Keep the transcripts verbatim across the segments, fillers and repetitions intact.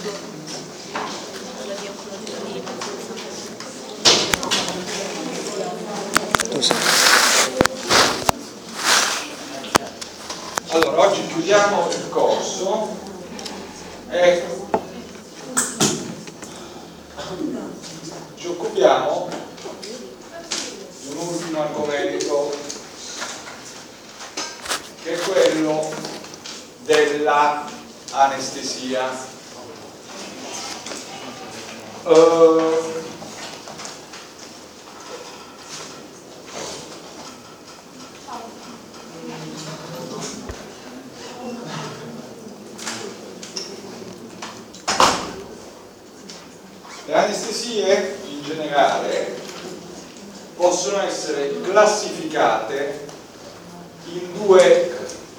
Allora, oggi chiudiamo il corso e ci occupiamo di un ultimo argomento, che è quello della anestesia. Uh, Le anestesie in generale possono essere classificate in due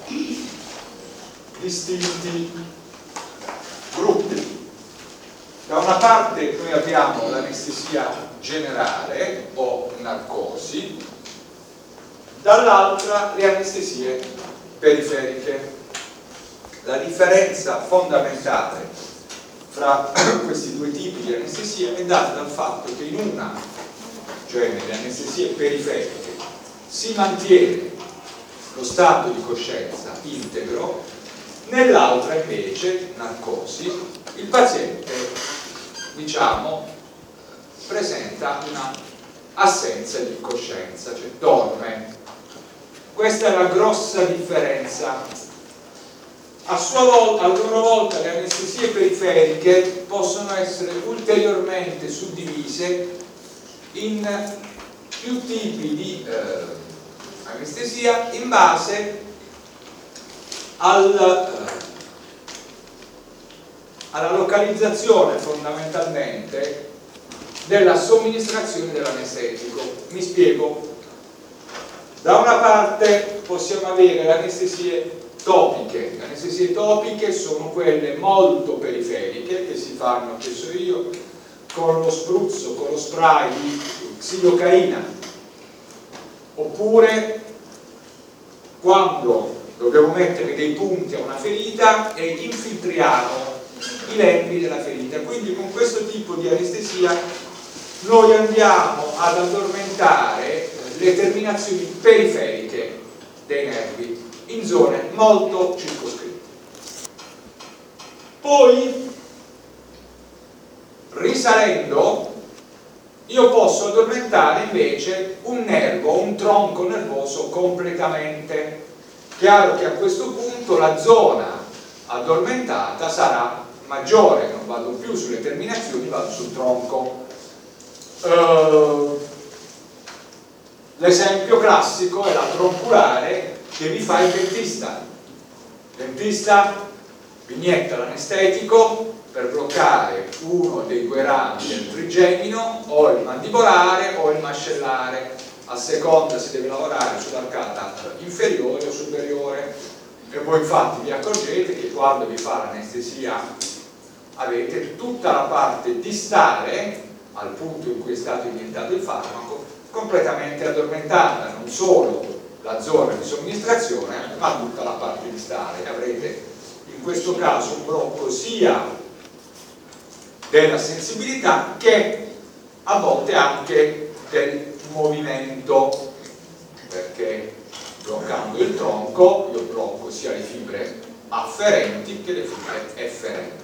distinti gruppi. Da una parte noi abbiamo l'anestesia generale o narcosi, dall'altra le anestesie periferiche. La differenza fondamentale fra questi due tipi di anestesia è data dal fatto che in una, cioè nelle anestesie periferiche, si mantiene lo stato di coscienza integro, nell'altra invece, narcosi, il paziente, diciamo, presenta una assenza di coscienza, cioè dorme. Questa è la grossa differenza. A sua volta, a loro volta, le anestesie periferiche possono essere ulteriormente suddivise in più tipi di eh, anestesia in base al, eh, alla localizzazione fondamentalmente della somministrazione dell'anestetico. Mi spiego. Da una parte possiamo avere le anestesie topiche. Le anestesie topiche sono quelle molto periferiche che si fanno, che so io, con lo spruzzo, con lo spray di xilocaina, oppure quando dobbiamo mettere dei punti a una ferita e infiltriamo i lembi della ferita. Quindi con questo tipo di anestesia noi andiamo ad addormentare le terminazioni periferiche dei nervi in zone molto circoscritte. Poi, risalendo, io posso addormentare invece un nervo, un tronco nervoso completamente. Chiaro che a questo punto la zona addormentata sarà maggiore, non vado più sulle terminazioni, vado sul tronco. Uh, l'esempio classico è la tronculare che vi fa il dentista. Il dentista vi inietta l'anestetico per bloccare uno dei due rami del trigemino, o il mandibolare o il mascellare, a seconda se deve lavorare sull'arcata inferiore o superiore. E voi infatti vi accorgete che quando vi fa l'anestesia avete tutta la parte distale, al punto in cui è stato iniettato il farmaco, completamente addormentata, non solo la zona di somministrazione, ma tutta la parte distale. Avrete in questo caso un blocco sia della sensibilità che a volte anche del movimento, perché bloccando il tronco io blocco sia le fibre afferenti che le fibre efferenti.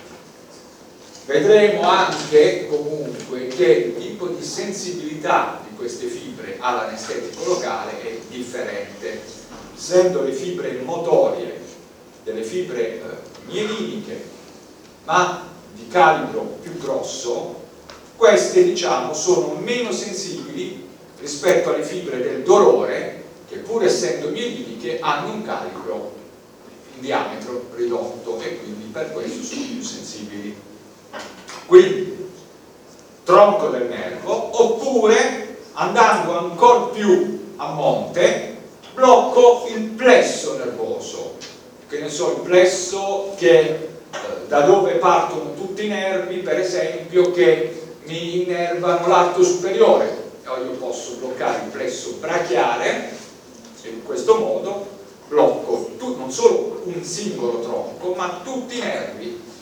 Vedremo anche comunque che il tipo di sensibilità di queste fibre all'anestetico locale è differente, essendo le fibre motorie delle fibre eh, mieliniche ma di calibro più grosso, queste diciamo sono meno sensibili rispetto alle fibre del dolore, che pur essendo mieliniche hanno un calibro in diametro ridotto e quindi per questo sono più sensibili. Quindi tronco del nervo, oppure andando ancora più a monte blocco il plesso nervoso, che ne so, il plesso che eh, da dove partono tutti i nervi, per esempio, che mi innervano l'arto superiore. Io posso bloccare il plesso brachiale e in questo modo blocco tu, non solo un singolo tronco, ma tutti i nervi che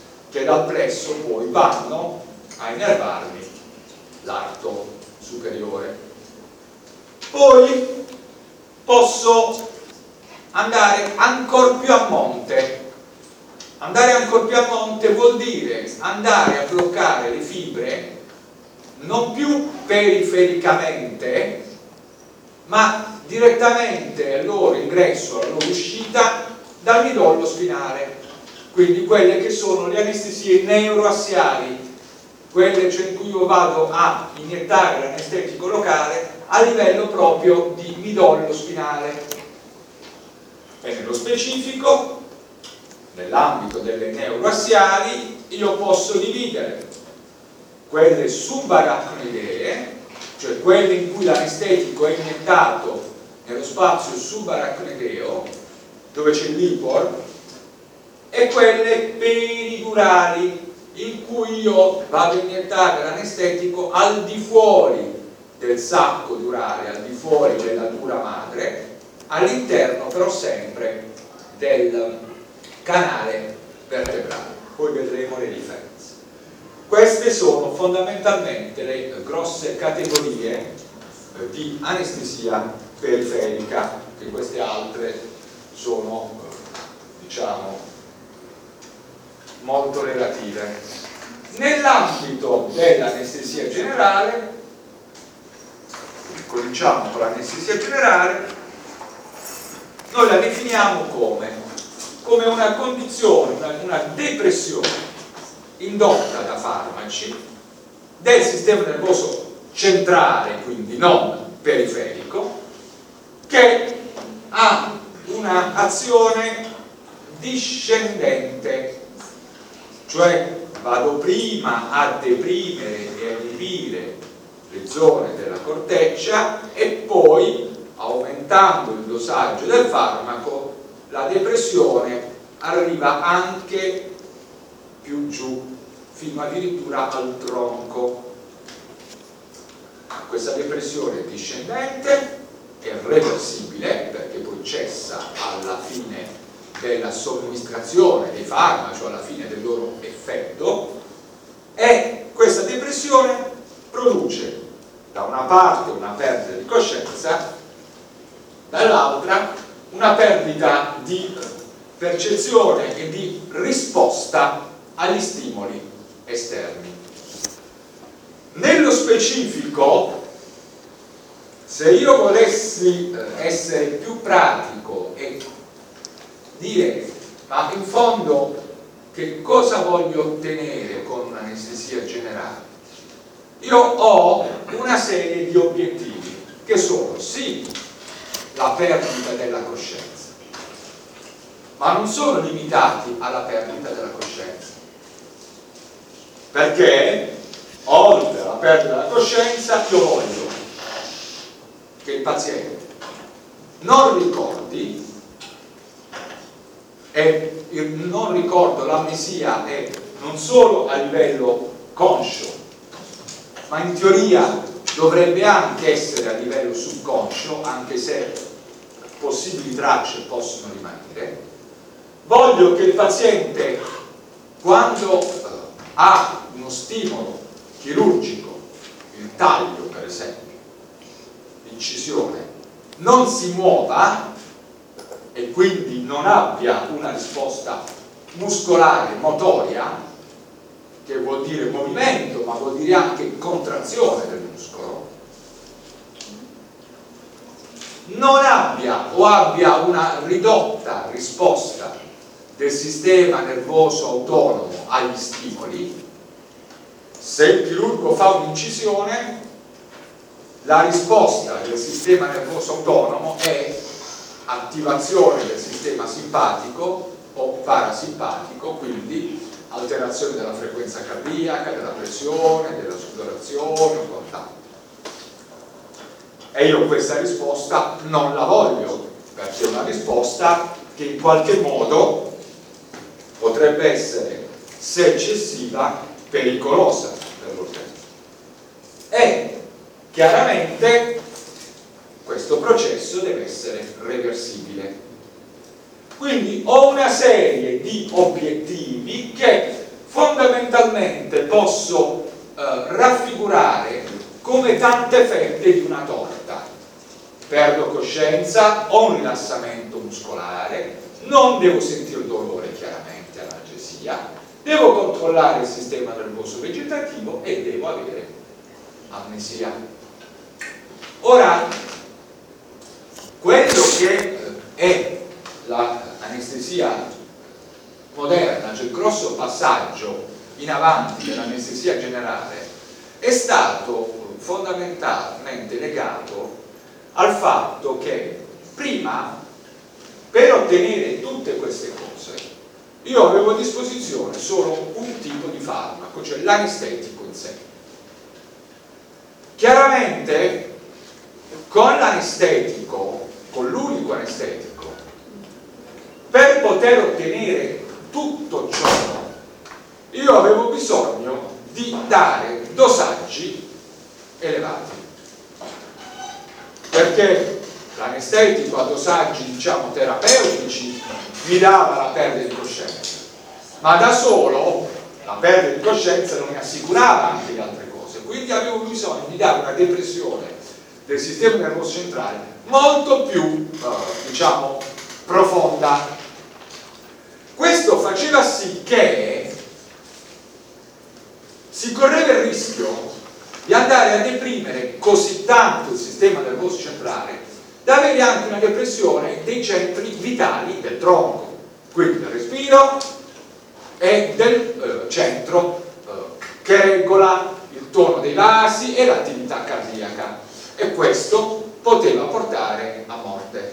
dal plesso poi vanno a innervarmi l'arto superiore. Poi posso andare ancora più a monte. Andare ancora più a monte vuol dire andare a bloccare le fibre non più perifericamente, ma direttamente al loro ingresso, alla loro uscita dal midollo spinale. Quindi quelle che sono le anestesie neuroassiali, quelle cioè in cui io vado a iniettare l'anestetico locale a livello proprio di midollo spinale. E nello specifico, nell'ambito delle neuroassiali, io posso dividere quelle subaracnoidee, cioè quelle in cui l'anestetico è iniettato nello spazio subaracnoideo, dove c'è l'ipor, e quelle peridurali, in cui io vado a iniettare l'anestetico al di fuori del sacco durale, al di fuori della dura madre, all'interno però sempre del canale vertebrale. Poi vedremo le differenze. Queste sono fondamentalmente le grosse categorie eh, di anestesia periferica, che queste altre sono, eh, diciamo, molto relative. Nell'ambito dell'anestesia generale, cominciamo con l'anestesia generale, noi la definiamo come? Come una condizione, una, una depressione indotta da farmaci del sistema nervoso centrale, quindi non periferico, che ha una azione discendente, cioè vado prima a deprimere e a inibire le zone della corteccia e poi, aumentando il dosaggio del farmaco, la depressione arriva anche più giù, fino addirittura al tronco. Questa depressione discendente è reversibile, perché poi cessa alla fine della somministrazione dei farmaci o alla fine del loro effetto, e questa depressione produce da una parte una perdita di coscienza, dall'altra una perdita di percezione e di risposta agli stimoli esterni. Nello specifico, se io volessi essere più pratico e dire ma in fondo che cosa voglio ottenere con un'anestesia generale, io ho una serie di obiettivi che sono sì la perdita della coscienza, ma non sono limitati alla perdita della coscienza, perché oltre alla perdita della coscienza io voglio che il paziente non ricordi, e il non ricordo, l'amnesia è non solo a livello conscio, ma in teoria dovrebbe anche essere a livello subconscio, anche se possibili tracce possono rimanere. Voglio che il paziente, quando eh, ha uno stimolo chirurgico, il taglio per esempio, l'incisione, non si muova e quindi non abbia una risposta muscolare motoria, che vuol dire movimento, ma vuol dire anche contrazione del muscolo, non abbia o abbia una ridotta risposta del sistema nervoso autonomo agli stimoli. Se il chirurgo fa un'incisione, la risposta del sistema nervoso autonomo è attivazione del sistema simpatico o parasimpatico, quindi alterazione della frequenza cardiaca, della pressione, della sudorazione o quant'altro. E io questa risposta non la voglio, perché è una risposta che in qualche modo potrebbe essere, se eccessiva, pericolosa per l'organismo. E chiaramente questo processo deve essere reversibile. Quindi ho una serie di obiettivi che fondamentalmente fondamentalmente posso eh, raffigurare come tante fette di una torta. Perdo coscienza, ho un rilassamento muscolare, non devo sentire dolore chiaramente, analgesia, devo controllare il sistema nervoso vegetativo e devo avere amnesia. Ora, quello che è l'anestesia moderna, cioè il grosso passaggio in avanti dell'anestesia generale, è stato fondamentalmente legato al fatto che prima, per ottenere tutte queste cose, io avevo a disposizione solo un tipo di farmaco, cioè l'anestetico in sé. Chiaramente con l'anestetico, con l'unico anestetico, per poter ottenere tutto ciò, io avevo bisogno di dare dosaggi elevati, perché l'anestetico a dosaggi, diciamo, terapeutici mi dava la perdita di coscienza, ma da solo la perdita di coscienza non mi assicurava anche le altre cose, quindi avevo bisogno di dare una depressione del sistema nervoso centrale molto più, eh, diciamo, profonda. Questo faceva sì che si correva il rischio di andare a deprimere così tanto il sistema nervoso centrale da avere anche una depressione dei centri vitali del tronco, quindi del respiro e del eh, centro eh, che regola il tono dei vasi e l'attività cardiaca, e questo poteva portare a morte.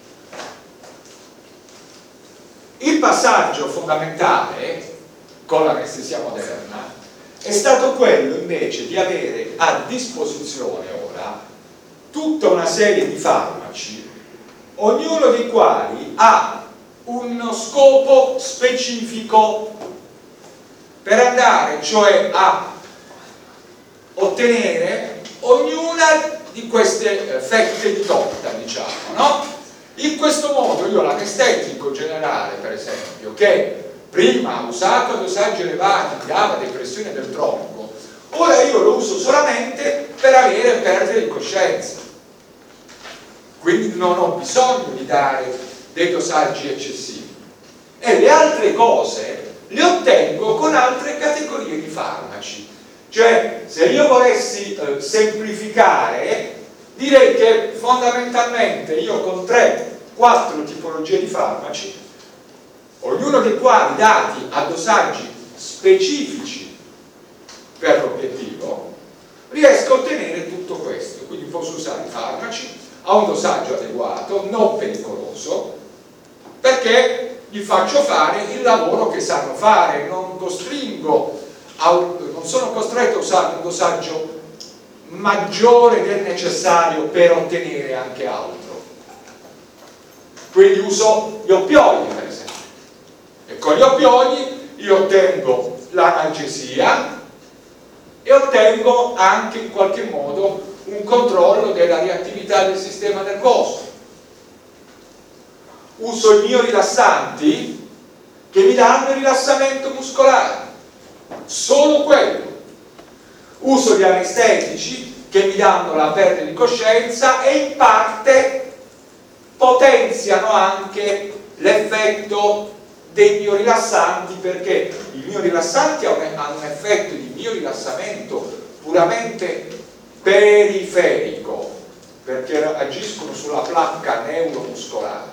Il passaggio fondamentale con l'anestesia moderna è stato quello invece di avere a disposizione ora tutta una serie di farmaci, ognuno dei quali ha uno scopo specifico per andare cioè a ottenere ognuna di queste fette di torta, diciamo, no? In questo modo io l'anestetico generale, per esempio, che prima usato a dosaggi elevati dava depressione del tronco, ora io lo uso solamente per avere perdita di coscienza, quindi non ho bisogno di dare dei dosaggi eccessivi, e le altre cose le ottengo con altre categorie di farmaci. Cioè, se io volessi eh, semplificare, direi che fondamentalmente io con tre quattro tipologie di farmaci, ognuno dei quali dati a dosaggi specifici per l'obiettivo, riesco a ottenere tutto questo. Quindi posso usare i farmaci a un dosaggio adeguato, non pericoloso, perché gli faccio fare il lavoro che sanno fare, non costringo a, non sono costretto a usare un dosaggio maggiore del necessario per ottenere anche altro. Quindi uso gli oppioidi, per esempio, e con gli oppioidi io ottengo l'analgesia e ottengo anche in qualche modo un controllo della reattività del sistema nervoso. Uso i biorilassanti che mi danno il rilassamento muscolare, solo quello. Uso gli anestetici che mi danno la perdita di coscienza e in parte potenziano anche l'effetto dei biorilassanti, perché i biorilassanti hanno un effetto di biorilassamento puramente periferico, perché agiscono sulla placca neuromuscolare.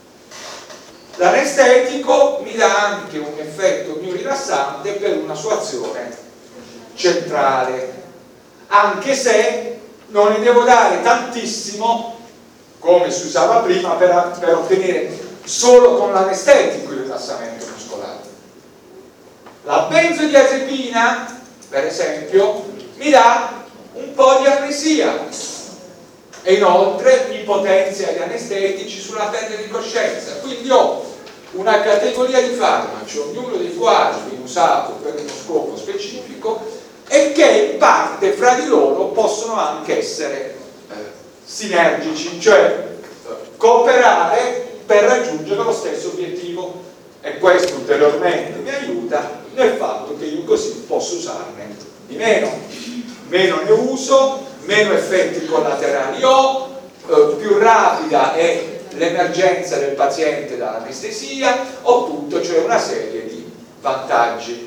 L'anestetico mi dà anche un effetto biorilassante per una sua azione centrale, anche se non ne devo dare tantissimo come si usava prima per, per ottenere solo con l'anestetico il rilassamento muscolare. La benzodiazepina, per esempio, mi dà un po' di amnesia e inoltre mi potenzia gli anestetici sulla perdita di coscienza. Quindi ho una categoria di farmaci, ognuno dei quali viene usato per uno scopo specifico e che in parte fra di loro possono anche essere eh, sinergici, cioè eh, cooperare per raggiungere lo stesso obiettivo, e questo ulteriormente mi aiuta nel fatto che io così posso usarne di meno, meno ne uso, meno effetti collaterali ho, eh, più rapida è l'emergenza del paziente dall'anestesia, ho tutto, cioè una serie di vantaggi.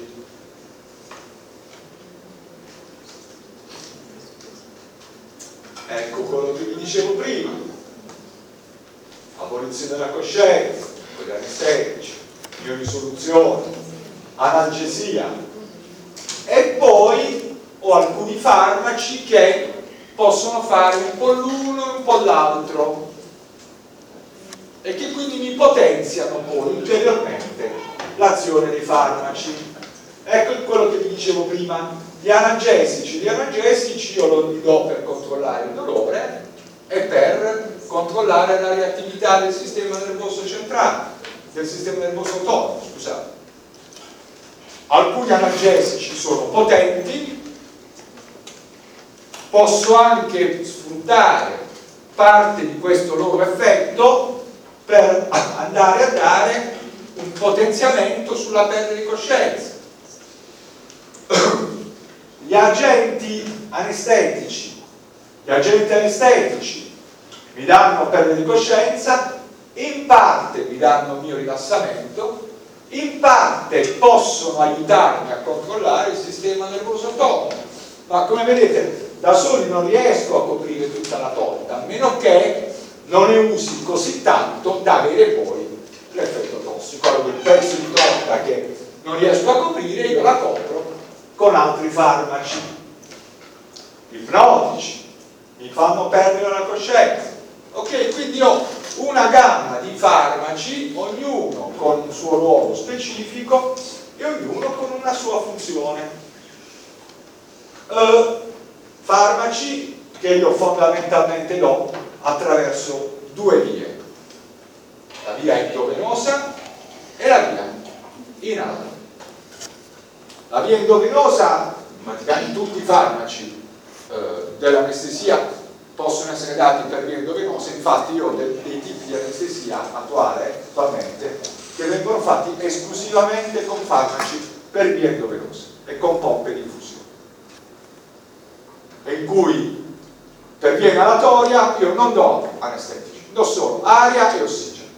Ecco quello che vi dicevo prima: abolizione della coscienza, con gli anestetici, biorisoluzione, analgesia, e poi ho alcuni farmaci che possono fare un po' l'uno e un po' l'altro e che quindi mi potenziano poi ulteriormente l'azione dei farmaci. Ecco quello che vi dicevo prima: gli analgesici, gli analgesici io lo do per controllare il dolore e per controllare la reattività del sistema nervoso centrale, del sistema nervoso autonomo, scusate. Alcuni analgesici sono potenti, posso anche sfruttare parte di questo loro effetto per andare a dare un potenziamento sulla perdita di coscienza. Gli agenti anestetici, gli agenti anestetici mi danno perdita di coscienza, in parte mi danno il mio rilassamento, in parte possono aiutarmi a controllare il sistema nervoso autonomo, ma come vedete da soli non riesco a coprire tutta la torta, a meno che non ne usi così tanto da avere poi l'effetto tossico. Allora il pezzo di torta che non riesco a coprire io la copro con altri farmaci. Ipnotici mi fanno perdere la coscienza. Ok, quindi ho una gamma di farmaci, ognuno con un suo ruolo specifico e ognuno con una sua funzione. Uh, farmaci che io fondamentalmente do attraverso due vie: la via endovenosa e la via inalata. La via endovenosa, praticamente tutti i farmaci eh, dell'anestesia possono essere dati per via endovenosa, infatti io ho dei, dei tipi di anestesia attuale, attualmente, che vengono fatti esclusivamente con farmaci per via endovenosa e con pompe di infusione, e in cui per via inalatoria io non do anestetici, do solo aria e ossigeno.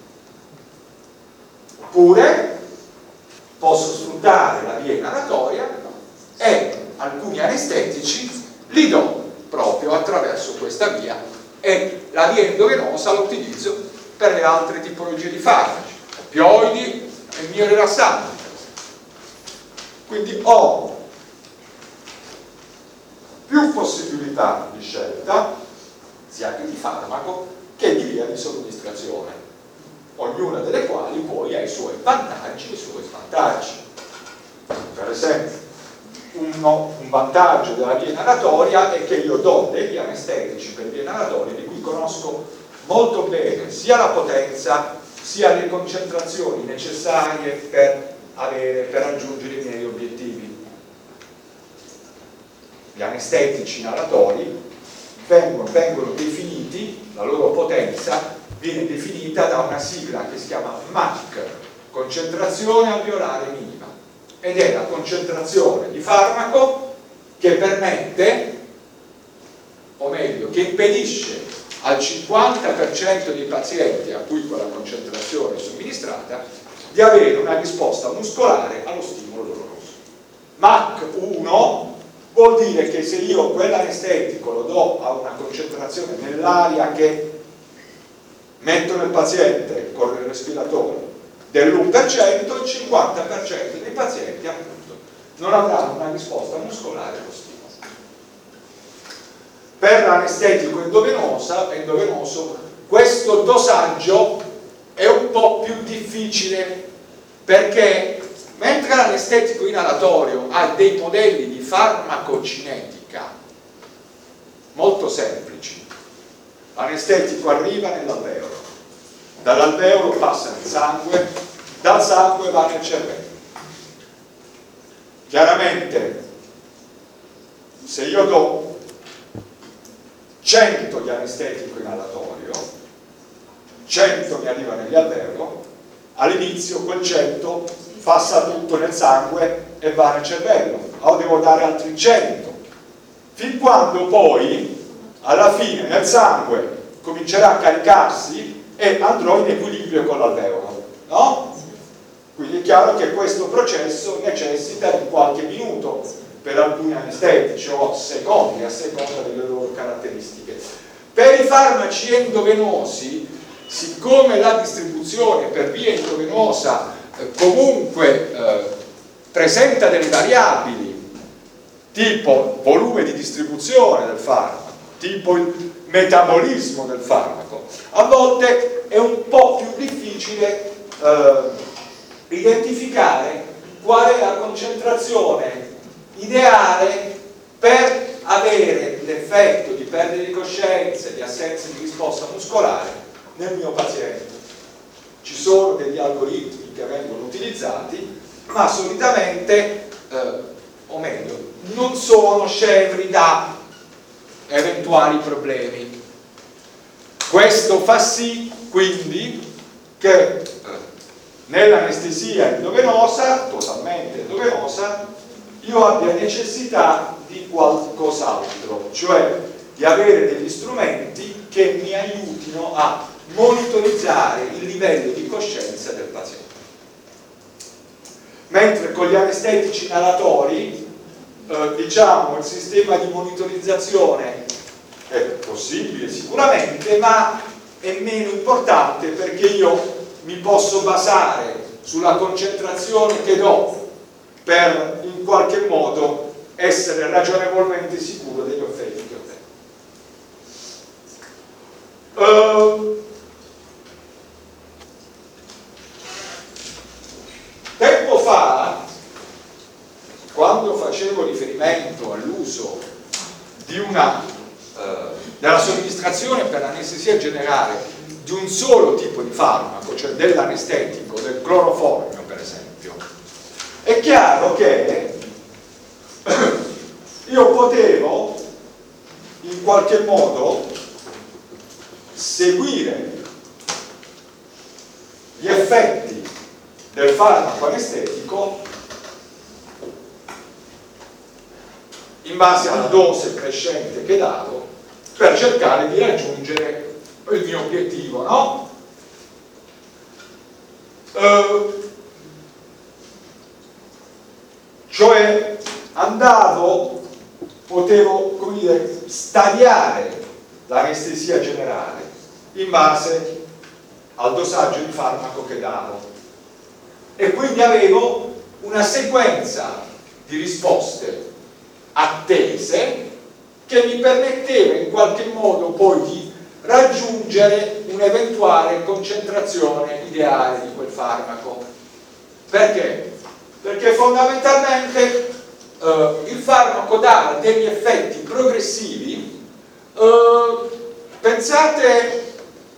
Oppure posso sfruttare la via inalatoria e alcuni anestetici li do proprio attraverso questa via, e la via endovenosa la utilizzo per le altre tipologie di farmaci, opioidi e miorelassanti. Quindi ho più possibilità di scelta sia che di farmaco che di via di somministrazione, ognuna delle quali poi ha i suoi vantaggi e i suoi svantaggi. Per esempio, uno, un vantaggio della via inalatoria è che io do degli anestetici per via inalatoria di cui conosco molto bene sia la potenza sia le concentrazioni necessarie per, avere, per raggiungere i miei obiettivi. Gli anestetici inalatori vengono, vengono definiti, la loro potenza viene definita da una sigla che si chiama M A C, concentrazione alveolare minima, ed è la concentrazione di farmaco che permette, o meglio, che impedisce al cinquanta per cento dei pazienti a cui quella concentrazione è somministrata di avere una risposta muscolare allo stimolo doloroso. M A C uno vuol dire che se io quell'anestetico lo do a una concentrazione nell'aria che metto nel paziente con il respiratore dell'uno per cento, il cinquanta per cento dei pazienti appunto non avranno una risposta muscolare allo stimolo. Per l'anestetico endovenosa, endovenoso questo dosaggio è un po' più difficile, perché mentre l'anestetico inalatorio ha dei modelli di farmacocinetica molto semplici, l'anestetico arriva nell'alveolo, dall'alveolo passa nel sangue, dal sangue va nel cervello. Chiaramente se io do cento di anestetico inalatorio, cento mi arriva nell'alveolo, all'inizio quel cento passa tutto nel sangue e va nel cervello, o devo dare altri cento, fin quando poi alla fine nel sangue comincerà a caricarsi e andrò in equilibrio con l'alveolo, no? Quindi è chiaro che questo processo necessita di qualche minuto per alcuni anestetici o secondi a seconda delle loro caratteristiche. Per i farmaci endovenosi, siccome la distribuzione per via endovenosa eh, comunque eh, presenta delle variabili tipo volume di distribuzione del farmaco, tipo il metabolismo del farmaco, a volte è un po' più difficile eh, identificare qual è la concentrazione ideale per avere l'effetto di perdita di coscienza e di assenza di risposta muscolare nel mio paziente. Ci sono degli algoritmi che vengono utilizzati, ma solitamente, eh, o meglio, non sono scevri da eventuali problemi. Questo fa sì, quindi, che eh, nell'anestesia endovenosa, totalmente endovenosa, io abbia necessità di qualcos'altro, cioè di avere degli strumenti che mi aiutino a monitorizzare il livello di coscienza del paziente. Mentre con gli anestetici inalatori, eh, diciamo, il sistema di monitorizzazione è possibile sicuramente, ma è meno importante perché io mi posso basare sulla concentrazione che do per in qualche modo essere ragionevolmente sicuro degli effetti che ottengo. Uh, tempo fa, quando facevo riferimento all'uso di una uh, della somministrazione per l'anestesia generale di un solo tipo di farmaco, cioè dell'anestetico, del cloroformio per esempio, è chiaro che io potevo in qualche modo seguire gli effetti del farmaco anestetico in base alla dose crescente che davo per cercare di raggiungere il mio obiettivo, no? Uh, cioè andavo, potevo, come dire, stadiare l'anestesia generale in base al dosaggio di farmaco che davo e quindi avevo una sequenza di risposte attese che mi permetteva in qualche modo poi di raggiungere un'eventuale concentrazione ideale di quel farmaco. Perché? Perché fondamentalmente eh, il farmaco dà degli effetti progressivi. Eh, pensate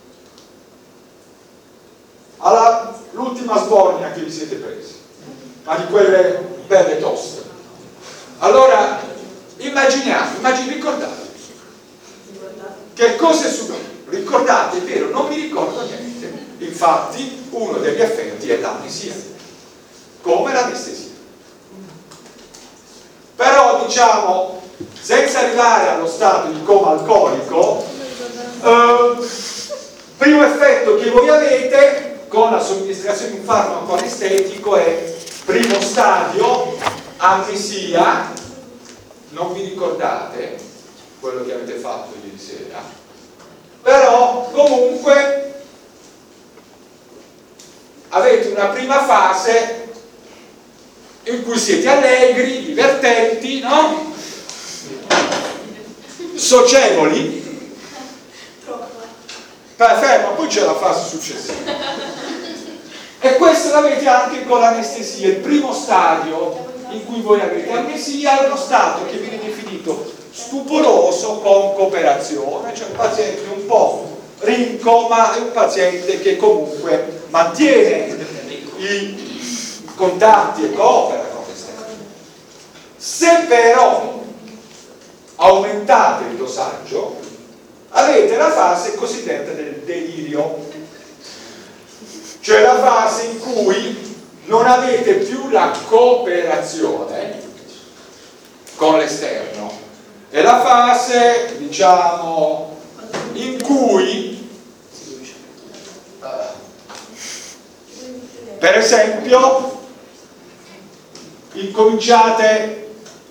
all'ultima sbornia che vi siete presi, ma di quelle belle toste. Allora immaginiamo, immagini, ricordate che cosa è successo? Ricordate, è vero, non mi ricordo niente. Infatti uno degli effetti è l'amnesia, come l'anestesia. Però diciamo, senza arrivare allo stato di coma alcolico, eh, primo effetto che voi avete con la somministrazione di un farmaco anestetico è primo stadio, amnesia, non vi ricordate quello che avete fatto ieri sera, però comunque avete una prima fase in cui siete allegri, divertenti, no? Socievoli. Fermo, poi c'è la fase successiva. E questo l'avete anche con l'anestesia, il primo stadio in cui voi avete amnesia è uno stato che viene definito stuporoso con cooperazione, cioè un paziente un po' rinco, ma è un paziente che comunque mantiene i contatti e coopera con l'esterno. Se però aumentate il dosaggio, avete la fase cosiddetta del delirio, cioè la fase in cui non avete più sulla cooperazione con l'esterno. È la fase, diciamo, in cui uh, per esempio incominciate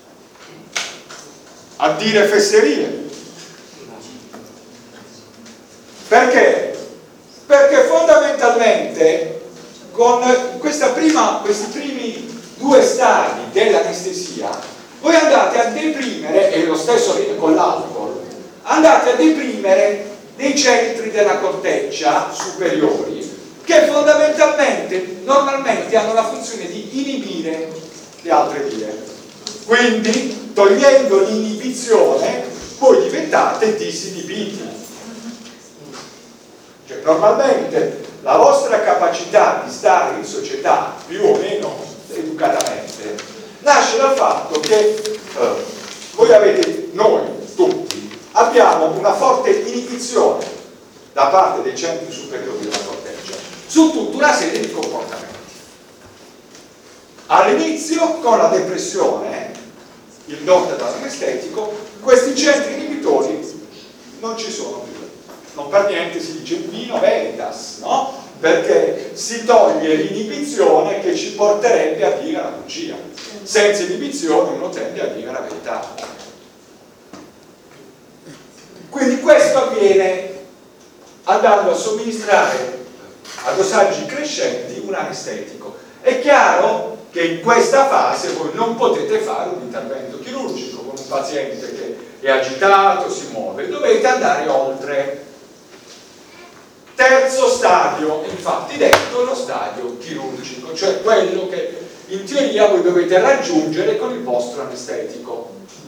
a dire fesserie. Perché? Perché fondamentalmente con questa prima, questi primi due stadi dell'anestesia voi andate a deprimere, e lo stesso avviene con l'alcol, andate a deprimere dei centri della corteccia superiori che fondamentalmente normalmente hanno la funzione di inibire le altre vie. Quindi togliendo l'inibizione voi diventate disinibiti. Cioè, normalmente la vostra capacità di stare in società più o meno educatamente nasce dal fatto che eh, voi avete, noi tutti abbiamo una forte inibizione da parte dei centri superiori della corteccia su tutta una serie di comportamenti. All'inizio, con la depressione indotta dall'anestetico, questi centri inibitori non ci sono più. Non per niente si dice vino veritas, no? Perché si toglie l'inibizione che ci porterebbe a dire la bugia. Senza inibizione uno tende a dire la verità. Quindi questo avviene andando a somministrare a dosaggi crescenti un anestetico. È chiaro che in questa fase voi non potete fare un intervento chirurgico con un paziente che è agitato, si muove, dovete andare oltre. Terzo stadio, infatti detto, lo stadio chirurgico, cioè quello che in teoria voi dovete raggiungere con il vostro anestetico.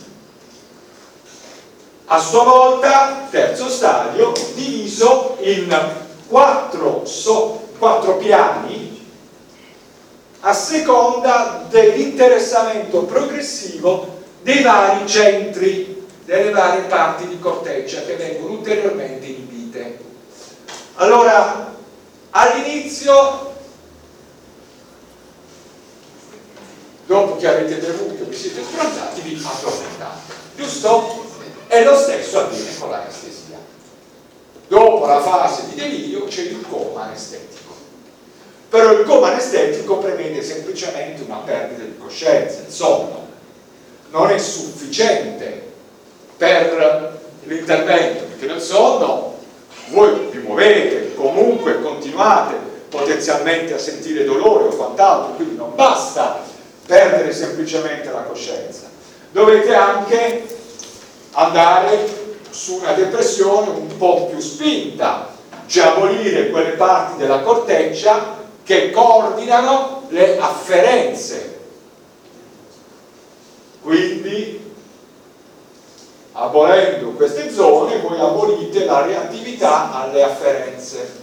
A sua volta, terzo stadio, diviso in quattro, so, quattro piani a seconda dell'interessamento progressivo dei vari centri, delle varie parti di corteccia che vengono ulteriormente inibite. Allora, all'inizio, dopo che avete bevuto, vi siete sbronzati, vi addormentate, giusto? E lo stesso avviene con l'anestesia. Dopo la fase di delirio c'è il coma anestetico. Però il coma anestetico prevede semplicemente una perdita di coscienza, il sonno. Non è sufficiente per l'intervento, perché nel sonno voi vi muovete, comunque continuate potenzialmente a sentire dolore o quant'altro, quindi non basta perdere semplicemente la coscienza. Dovete anche andare su una depressione un po' più spinta, cioè abolire quelle parti della corteccia che coordinano le afferenze. Quindi, abolendo queste zone, voi abolite la reattività alle afferenze.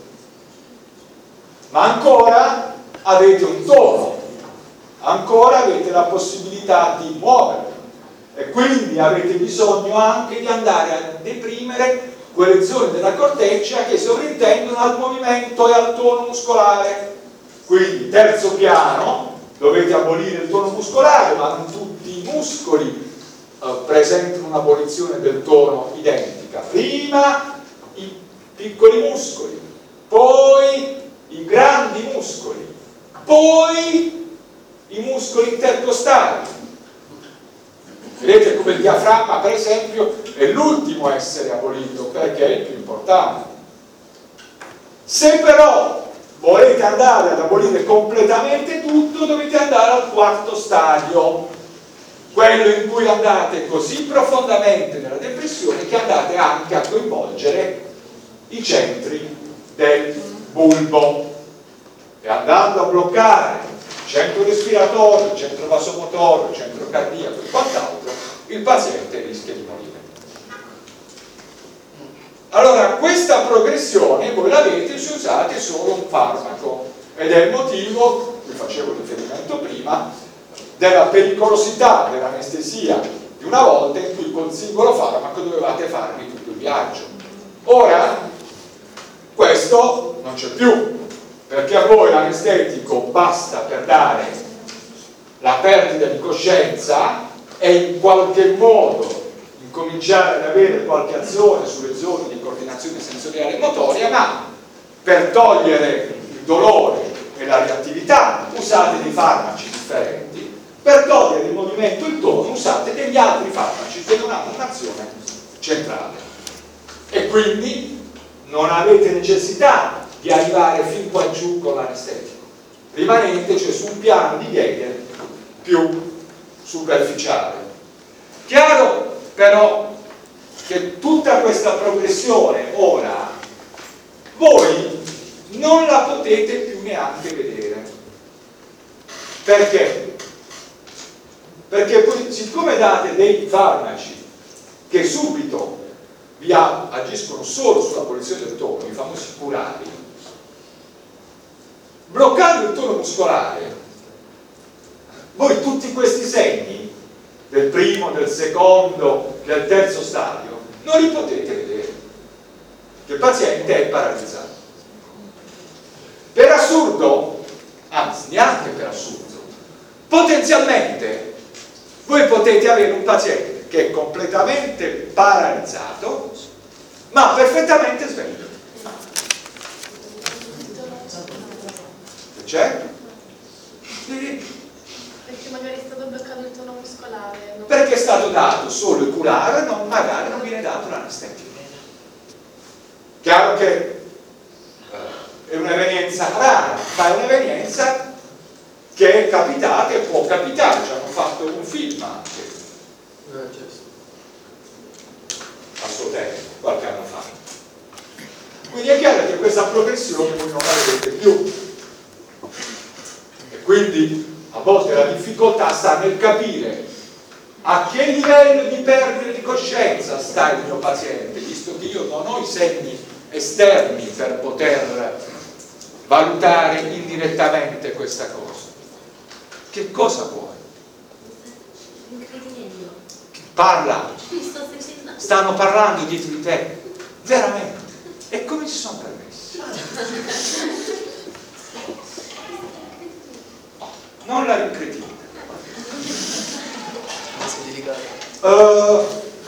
Ma ancora avete un tono, ancora avete la possibilità di muovervi. E quindi avete bisogno anche di andare a deprimere quelle zone della corteccia che sovrintendono al movimento e al tono muscolare. Quindi, terzo piano, dovete abolire il tono muscolare, ma non tutti i muscoli eh, presentano un'abolizione del tono identica. Prima i piccoli muscoli, poi i grandi muscoli, poi i muscoli intercostali. Vedete come il diaframma, per esempio, è l'ultimo a essere abolito perché è il più importante. Se però volete andare ad abolire completamente tutto, dovete andare al quarto stadio, quello in cui andate così profondamente nella depressione che andate anche a coinvolgere i centri del bulbo, e andando a bloccare il centro respiratorio, il centro vasomotorio, il centro cardiaco e quant'altro, il paziente rischia di morire. Allora, questa progressione voi l'avete se usate solo un farmaco, ed è il motivo, vi facevo riferimento prima, della pericolosità dell'anestesia di una volta in cui col singolo farmaco dovevate farvi tutto il viaggio. Ora questo non c'è più, perché a voi l'anestetico basta per dare la perdita di coscienza e in qualche modo incominciare ad avere qualche azione sulle zone di coordinazione sensoriale e motoria, ma per togliere il dolore e la reattività usate dei farmaci differenti, per togliere il movimento e il tono usate degli altri farmaci che non hanno un'azione centrale, e quindi non avete necessità di arrivare fin qua giù con l'anestetico, rimanete cioè su un piano di Geiger più superficiale. Chiaro però che tutta questa progressione ora voi non la potete più neanche vedere. Perché? Perché poi, siccome date dei farmaci che subito vi agiscono solo sulla posizione del tono, i famosi curari, bloccando il tono muscolare, voi tutti questi segni del primo, del secondo, del terzo stadio non li potete vedere, che il paziente è paralizzato. Per assurdo, anzi neanche per assurdo, potenzialmente voi potete avere un paziente che è completamente paralizzato ma perfettamente sveglio. Che c'è? Perché magari è stato bloccato il tono muscolare. Non... Perché è stato dato solo il curare, non, magari non viene dato l'anestetico. Chiaro che eh, è un'evenienza rara, ma è un'evenienza che è capitata e può capitare. Ci hanno fatto un film anche a suo tempo, qualche anno fa. Quindi è chiaro che questa progressione voi non la vedete più, e quindi a volte la difficoltà sta nel capire a che livello di perdita di coscienza sta il mio paziente, visto che io non ho i segni esterni per poter valutare indirettamente questa cosa. Che cosa vuoi? Parla, stanno parlando dietro di te, veramente, e come si sono permessi? Non la rincretinite. Uh,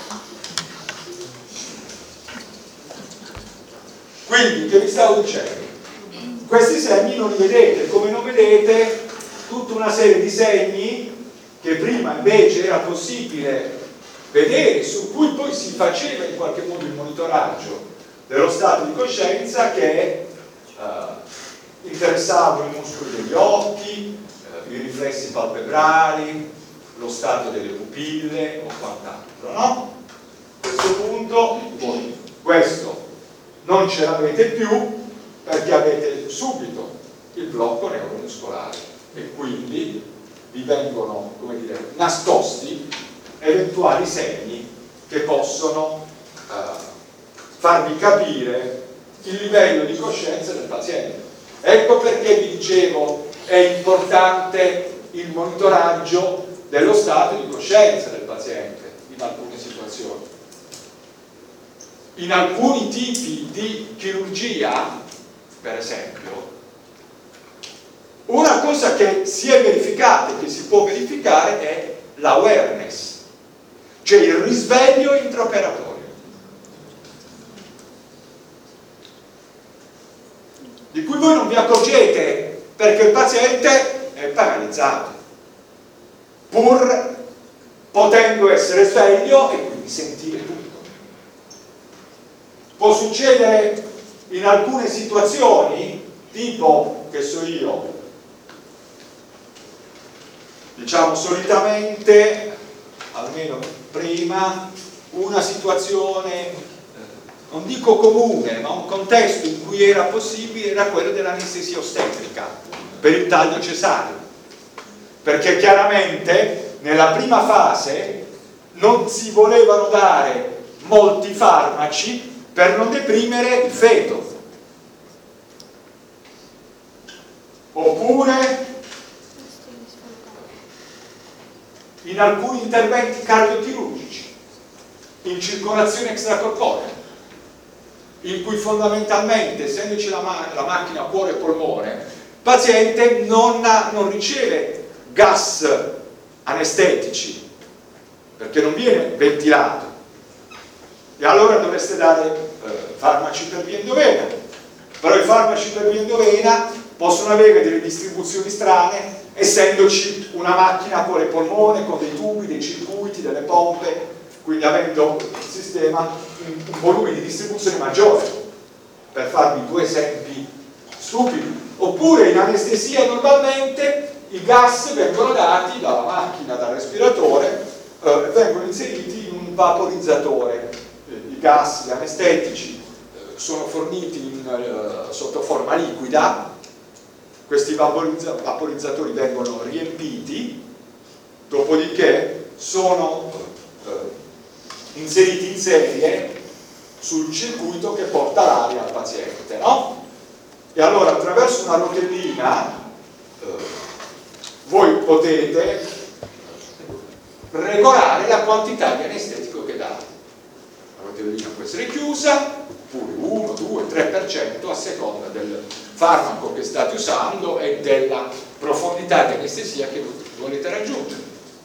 quindi, che vi stavo dicendo? Questi segni non li vedete, come non vedete tutta una serie di segni che prima invece era possibile vedere, su cui poi si faceva in qualche modo il monitoraggio dello stato di coscienza, che uh, interessavano i muscoli degli occhi, i riflessi palpebrali, lo stato delle pupille o quant'altro, no? A questo punto voi questo non ce l'avete più perché avete subito il blocco neuromuscolare e quindi vi vengono, come dire, nascosti eventuali segni che possono eh, farvi capire il livello di coscienza del paziente. Ecco perché vi dicevo è importante il monitoraggio dello stato di coscienza del paziente in alcune situazioni. In alcuni tipi di chirurgia, per esempio, una cosa che si è verificata e che si può verificare è l'awareness, cioè il risveglio intraoperatorio. Di cui voi non vi accorgete perché il paziente è paralizzato, pur potendo essere sveglio e quindi sentire tutto. Può succedere in alcune situazioni, tipo, che so io, diciamo solitamente, almeno prima, una situazione, non dico comune, ma un contesto in cui era possibile era quello dell'anestesia ostetrica per il taglio cesareo, perché chiaramente nella prima fase non si volevano dare molti farmaci per non deprimere il feto, oppure in alcuni interventi cardiochirurgici in circolazione extracorporea, in cui fondamentalmente, essendoci la, ma la macchina cuore e polmone, il paziente non, ha, non riceve gas anestetici, perché non viene ventilato, e allora dovreste dare eh, farmaci per via endovena. Però i farmaci per via endovena possono avere delle distribuzioni strane, essendoci una macchina con le polmone, con dei tubi, dei circuiti, delle pompe, quindi avendo il sistema un, un volume di distribuzione maggiore, per farvi due esempi stupidi. Oppure in anestesia normalmente i gas vengono dati dalla macchina, dal respiratore, eh, vengono inseriti in un vaporizzatore. Eh, i gas, gli anestetici eh, sono forniti in, eh, sotto forma liquida. Questi vaporizza vaporizzatori vengono riempiti, dopodiché sono eh, inseriti in serie sul circuito che porta l'aria al paziente, no? E allora attraverso una rotellina eh, voi potete regolare la quantità di anestetico che date. La rotellina può essere chiusa, oppure uno, due, tre per cento a seconda del farmaco che state usando e della profondità di anestesia che volete raggiungere.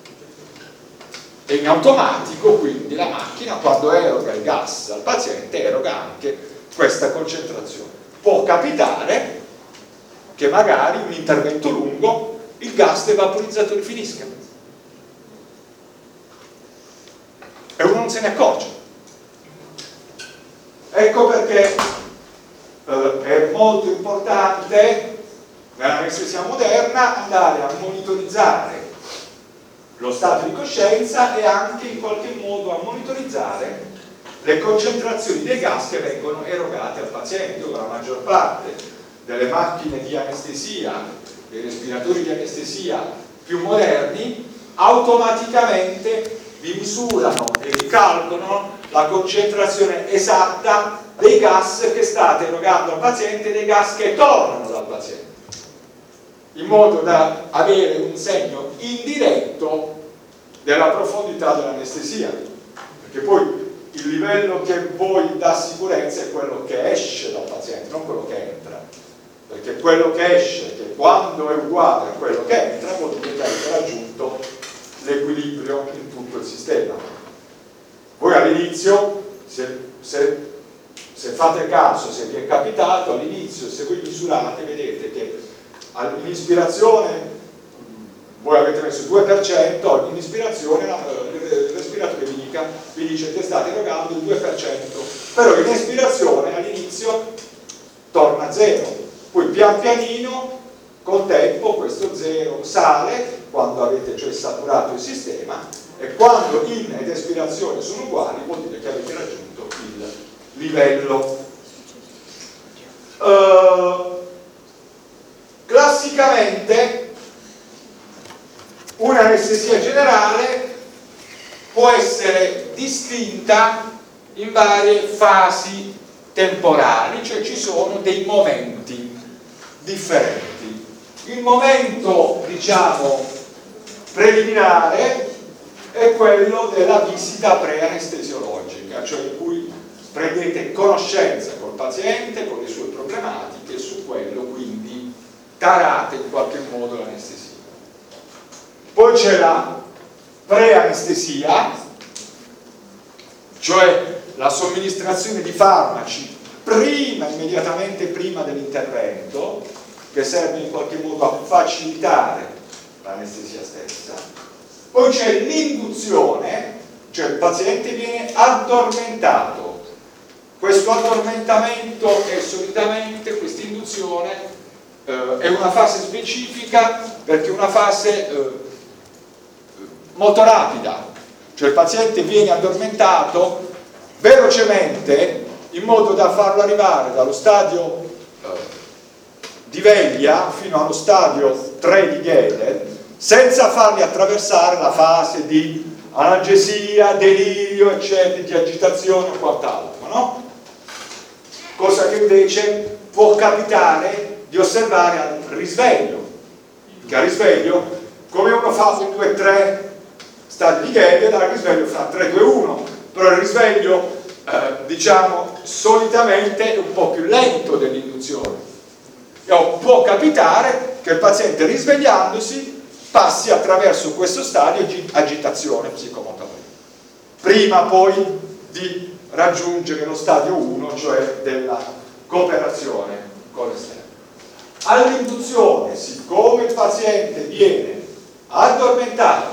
E in automatico quindi la macchina, quando eroga il gas al paziente, eroga anche questa concentrazione. Può capitare che magari un intervento lungo il gas dei vaporizzatori finisca e uno non se ne accorge. Ecco perché eh, è molto importante nell'anestesia moderna andare a monitorizzare lo stato di coscienza e anche in qualche modo a monitorizzare le concentrazioni dei gas che vengono erogate al paziente. La maggior parte delle macchine di anestesia, dei respiratori di anestesia più moderni, automaticamente vi misurano e vi calcolano la concentrazione esatta dei gas che state erogando al paziente e dei gas che tornano dal paziente, in modo da avere un segno indiretto della profondità dell'anestesia, perché poi il livello che voi dà sicurezza è quello che esce dal paziente, non quello che entra, perché quello che esce, che quando è uguale a quello che entra, vuol dire che avete raggiunto l'equilibrio in tutto il sistema. Voi all'inizio, se, se, se fate caso, se vi è capitato all'inizio, se voi misurate, vedete che all'ispirazione voi avete messo il due per cento, in ispirazione il respiratore vi, dica, vi dice che state erogando il due per cento, però in espirazione all'inizio torna a zero, poi pian pianino col tempo questo zero sale quando avete cioè saturato il sistema, e quando in ed espirazione sono uguali vuol dire che avete raggiunto il livello. Uh, classicamente un'anestesia generale può essere distinta in varie fasi temporali, cioè ci sono dei momenti differenti. Il momento, diciamo, preliminare è quello della visita pre-anestesiologica, cioè in cui prendete conoscenza col paziente, con le sue problematiche, e su quello quindi tarate in qualche modo l'anestesia. Poi c'è la preanestesia, cioè la somministrazione di farmaci prima, immediatamente prima dell'intervento, che serve in qualche modo a facilitare l'anestesia stessa. Poi c'è l'induzione, cioè il paziente viene addormentato. Questo addormentamento è solitamente, questa induzione eh, è una fase specifica, perché è una fase eh, molto rapida, cioè il paziente viene addormentato velocemente in modo da farlo arrivare dallo stadio eh, di veglia fino allo stadio tre di Gehlen senza farli attraversare la fase di analgesia, delirio, eccetera, di agitazione o quant'altro, no? Cosa che invece può capitare di osservare al risveglio, che al risveglio, come uno fa un due tre stadi di Gehlen, al risveglio fa tre due uno, però il risveglio eh, diciamo solitamente è un po' più lento dell'induzione, e può capitare che il paziente risvegliandosi passi attraverso questo stadio di agitazione psicomotoria, prima poi di raggiungere lo stadio uno, cioè della cooperazione con l'esterno. All'induzione, siccome il paziente viene addormentato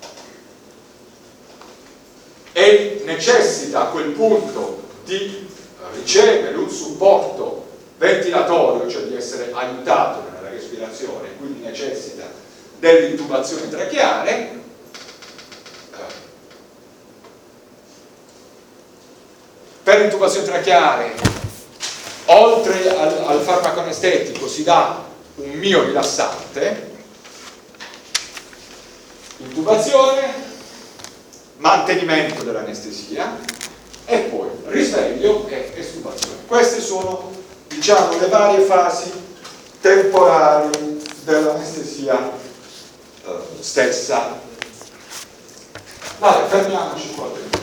e necessita a quel punto di ricevere un supporto ventilatorio, cioè di essere aiutato nella respirazione, quindi necessita dell'intubazione tracheale, per l'intubazione tracheale, oltre al, al farmaco anestetico, si dà un miorilassante, intubazione, mantenimento dell'anestesia e poi risveglio e estubazione. Queste sono, diciamo, le varie fasi temporali dell'anestesia eh, stessa. Vabbè, fermiamoci qua.